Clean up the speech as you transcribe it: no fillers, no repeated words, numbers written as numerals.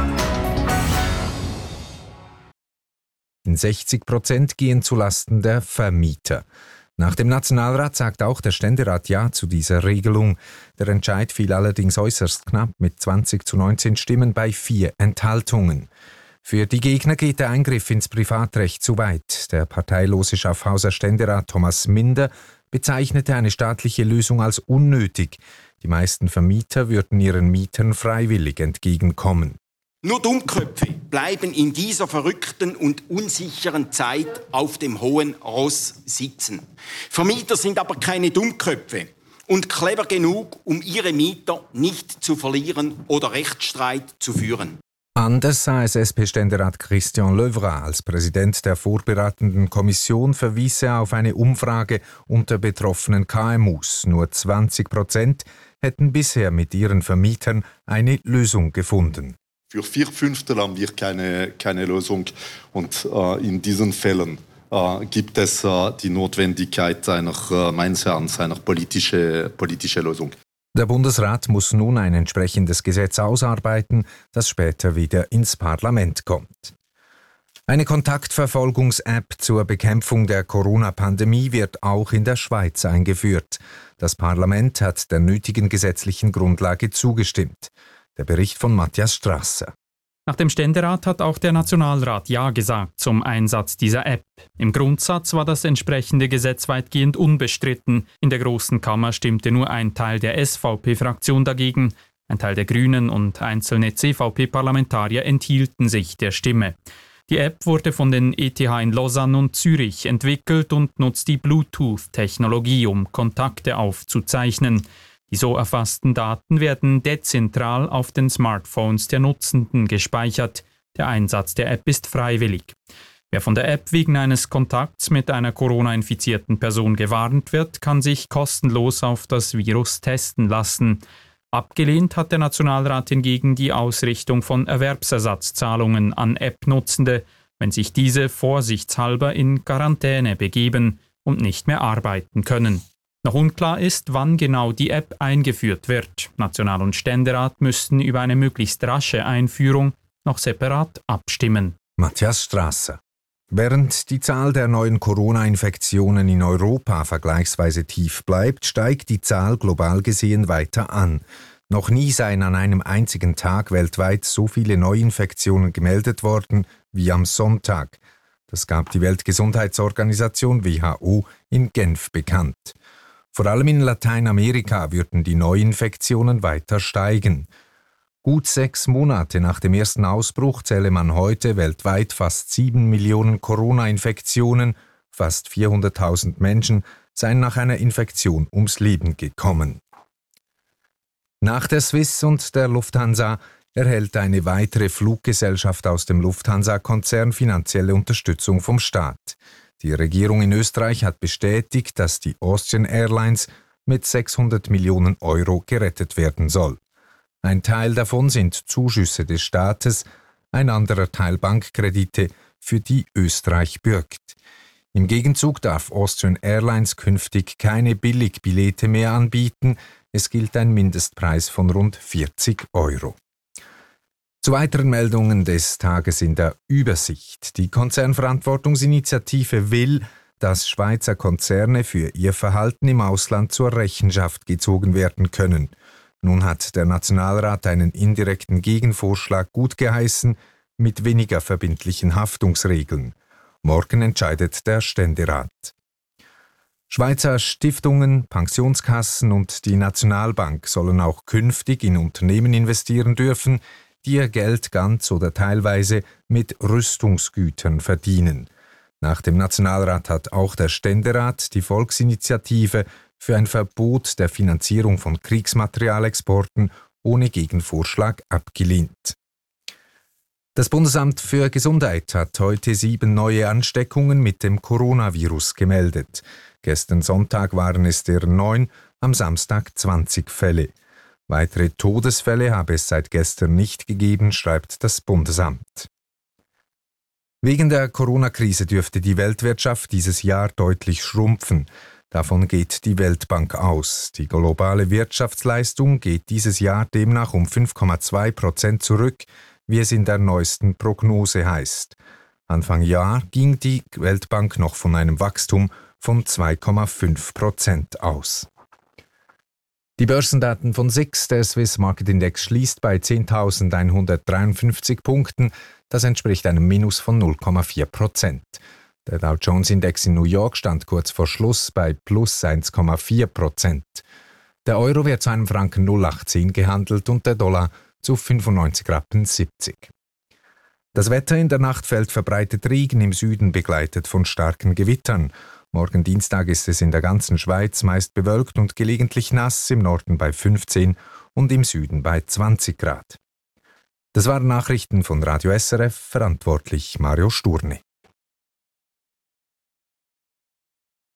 60% gehen zulasten der Vermieter. Nach dem Nationalrat sagt auch der Ständerat Ja zu dieser Regelung. Der Entscheid fiel allerdings äußerst knapp mit 20:19 Stimmen bei 4 Enthaltungen. Für die Gegner geht der Eingriff ins Privatrecht zu weit. Der parteilose Schaffhauser Ständerat Thomas Minder bezeichnete eine staatliche Lösung als unnötig. Die meisten Vermieter würden ihren Mietern freiwillig entgegenkommen. Nur Dummköpfe bleiben in dieser verrückten und unsicheren Zeit auf dem hohen Ross sitzen. Vermieter sind aber keine Dummköpfe und clever genug, um ihre Mieter nicht zu verlieren oder Rechtsstreit zu führen. Anders sah es SP-Ständerat Christian Löwra. Als Präsident der vorberatenden Kommission verwies er auf eine Umfrage unter betroffenen KMUs. Nur 20% hätten bisher mit ihren Vermietern eine Lösung gefunden. Für 4/5 haben wir keine Lösung und in diesen Fällen gibt es die Notwendigkeit meines Erachtens einer politischen Lösung. Der Bundesrat muss nun ein entsprechendes Gesetz ausarbeiten, das später wieder ins Parlament kommt. Eine Kontaktverfolgungs-App zur Bekämpfung der Corona-Pandemie wird auch in der Schweiz eingeführt. Das Parlament hat der nötigen gesetzlichen Grundlage zugestimmt. Der Bericht von Matthias Strasser. Nach dem Ständerat hat auch der Nationalrat Ja gesagt zum Einsatz dieser App. Im Grundsatz war das entsprechende Gesetz weitgehend unbestritten. In der Großen Kammer stimmte nur ein Teil der SVP-Fraktion dagegen. Ein Teil der Grünen und einzelne CVP-Parlamentarier enthielten sich der Stimme. Die App wurde von den ETH in Lausanne und Zürich entwickelt und nutzt die Bluetooth-Technologie, um Kontakte aufzuzeichnen. Die so erfassten Daten werden dezentral auf den Smartphones der Nutzenden gespeichert. Der Einsatz der App ist freiwillig. Wer von der App wegen eines Kontakts mit einer Corona-infizierten Person gewarnt wird, kann sich kostenlos auf das Virus testen lassen. Abgelehnt hat der Nationalrat hingegen die Ausrichtung von Erwerbsersatzzahlungen an App-Nutzende, wenn sich diese vorsichtshalber in Quarantäne begeben und nicht mehr arbeiten können. Noch unklar ist, wann genau die App eingeführt wird. National- und Ständerat müssten über eine möglichst rasche Einführung noch separat abstimmen. Matthias Strasser. Während die Zahl der neuen Corona-Infektionen in Europa vergleichsweise tief bleibt, steigt die Zahl global gesehen weiter an. Noch nie seien an einem einzigen Tag weltweit so viele Neuinfektionen gemeldet worden wie am Sonntag. Das gab die Weltgesundheitsorganisation WHO in Genf bekannt. Vor allem in Lateinamerika würden die Neuinfektionen weiter steigen. Gut 6 Monate nach dem ersten Ausbruch zähle man heute weltweit fast 7 Millionen Corona-Infektionen, fast 400.000 Menschen seien nach einer Infektion ums Leben gekommen. Nach der Swiss und der Lufthansa erhält eine weitere Fluggesellschaft aus dem Lufthansa-Konzern finanzielle Unterstützung vom Staat. Die Regierung in Österreich hat bestätigt, dass die Austrian Airlines mit 600 Millionen Euro gerettet werden soll. Ein Teil davon sind Zuschüsse des Staates, ein anderer Teil Bankkredite, für die Österreich bürgt. Im Gegenzug darf Austrian Airlines künftig keine Billigbillette mehr anbieten. Es gilt ein Mindestpreis von rund 40 Euro. Zu weiteren Meldungen des Tages in der Übersicht. Die Konzernverantwortungsinitiative will, dass Schweizer Konzerne für ihr Verhalten im Ausland zur Rechenschaft gezogen werden können. Nun hat der Nationalrat einen indirekten Gegenvorschlag gutgeheißen mit weniger verbindlichen Haftungsregeln. Morgen entscheidet der Ständerat. Schweizer Stiftungen, Pensionskassen und die Nationalbank sollen auch künftig in Unternehmen investieren dürfen, die ihr Geld ganz oder teilweise mit Rüstungsgütern verdienen. Nach dem Nationalrat hat auch der Ständerat die Volksinitiative für ein Verbot der Finanzierung von Kriegsmaterialexporten ohne Gegenvorschlag abgelehnt. Das Bundesamt für Gesundheit hat heute 7 neue Ansteckungen mit dem Coronavirus gemeldet. Gestern Sonntag waren es deren 9, am Samstag 20 Fälle. Weitere Todesfälle habe es seit gestern nicht gegeben, schreibt das Bundesamt. Wegen der Corona-Krise dürfte die Weltwirtschaft dieses Jahr deutlich schrumpfen. Davon geht die Weltbank aus. Die globale Wirtschaftsleistung geht dieses Jahr demnach um 5,2% zurück, wie es in der neuesten Prognose heißt. Anfang Jahr ging die Weltbank noch von einem Wachstum von 2,5% aus. Die Börsendaten von SIX, der Swiss Market Index, schließt bei 10.153 Punkten. Das entspricht einem Minus von 0,4%. Der Dow Jones Index in New York stand kurz vor Schluss bei plus 1,4%. Der Euro wird zu einem Franken 0,18 gehandelt und der Dollar zu 95,70 Rappen. Das Wetter: in der Nacht fällt verbreitet Regen, im Süden begleitet von starken Gewittern. Morgen Dienstag ist es in der ganzen Schweiz meist bewölkt und gelegentlich nass, im Norden bei 15 und im Süden bei 20 Grad. Das waren Nachrichten von Radio SRF, verantwortlich Mario Sturni.